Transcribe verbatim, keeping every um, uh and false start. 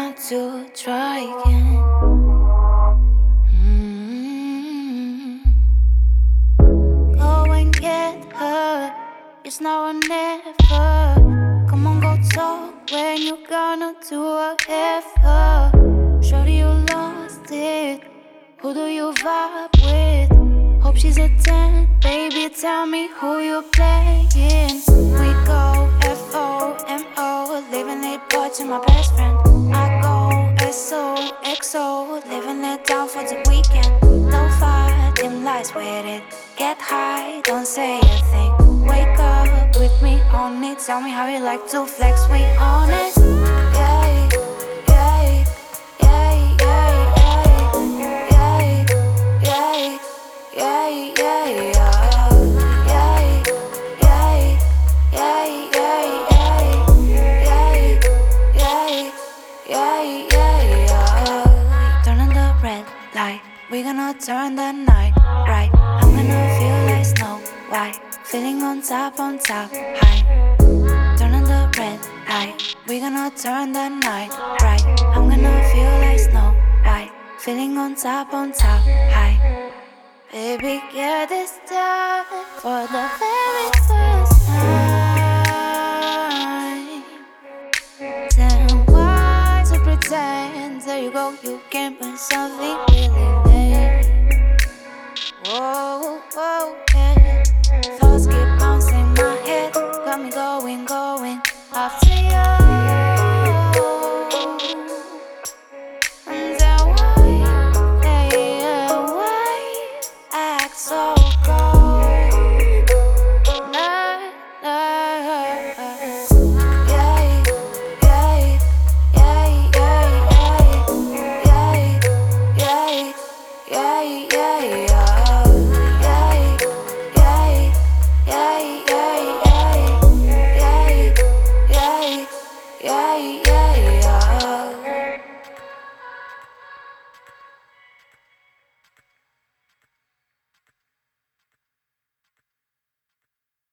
not to try again. Mm-hmm. Go and get her, it's now or never. Come on, go talk when you gonna do whatever. Shorty, you lost it, who do you vibe with? Hope she's a ten, baby, tell me who you playing. We go F O M O, living it watching my best friend. I go S O X O, living it down for the weekend. No fighting lies with it, get high, don't say a thing. Wake up with me on it, tell me how you like to flex, we on it. Yeah, yeah, yeah, yeah, yeah, yeah, yeah. Yeah, yeah, yeah, yeah, yeah, yeah, yeah, yeah, yeah, yeah, yeah. Turning the red light, we gonna turn the night right. I'm gonna feel like Snow White, feeling on top, on top, high. Turning the red light, we gonna turn the night right. I'm gonna feel like Snow White, feeling on top, on top, high. Baby, get this done for the very first time. Then why to pretend? There you go, you can put something really late. Whoa, whoa, yeah. Thoughts keep bouncing my head, got me going, going.